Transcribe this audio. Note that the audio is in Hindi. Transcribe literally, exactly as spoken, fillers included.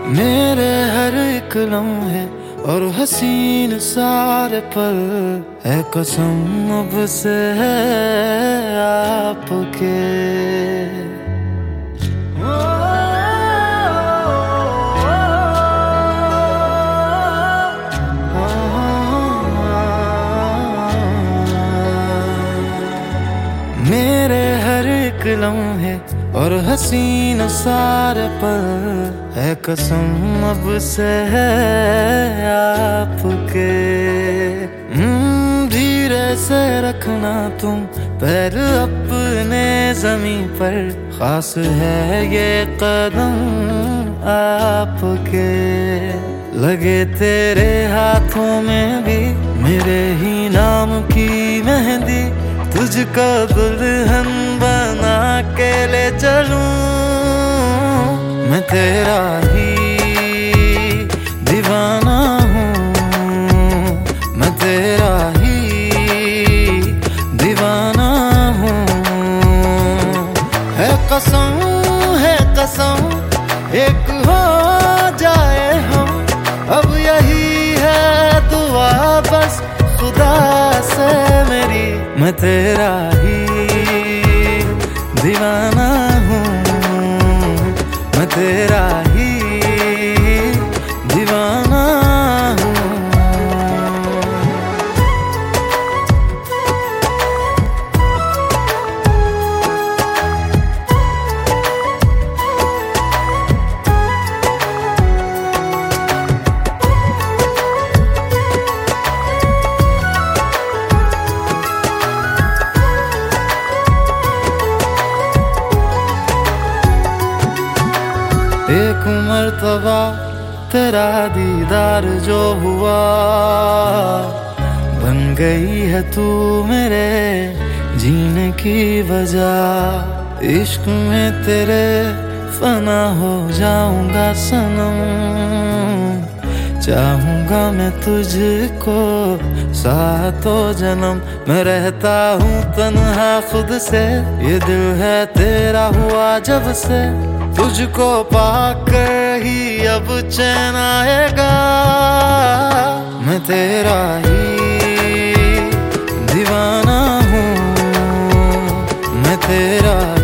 मेरे हर एक लम्हे और हसीन सारे पल है कसम अब से है आपके। मेरे हर एक लम्हे और हसीन सारे पल है कसम अब से है आपके। धीरे से रखना तुम पैर अपने ज़मीं पर, खास है ये कदम आपके। लगे तेरे हाथों में भी मेरे ही नाम की मेहंदी, तुझको दुल्हन बना के ले चलूं। मैं तेरा ही दीवाना हूँ, मैं तेरा ही दीवाना हूँ। है कसम है कसम एक हो जाए हम, अब यही है दुआ बस खुदा से मेरी। मैं तेरा ही दीवाना हूँ, मैं तेरा ही दीवाना हूँ। एक मर्तबा तेरा दीदार जो हुआ, बन गई है तू मेरे जीने की वजह। इश्क में तेरे फना हो जाऊंगा सनम, चाहूंगा मैं तुझको सातों जन्म। मैं रहता हूँ तन्हा खुद से, ये दिल है तेरा हुआ जब से। तुझको पाकर ही अब चैन आएगा, मैं तेरा ही दीवाना हूँ, मैं तेरा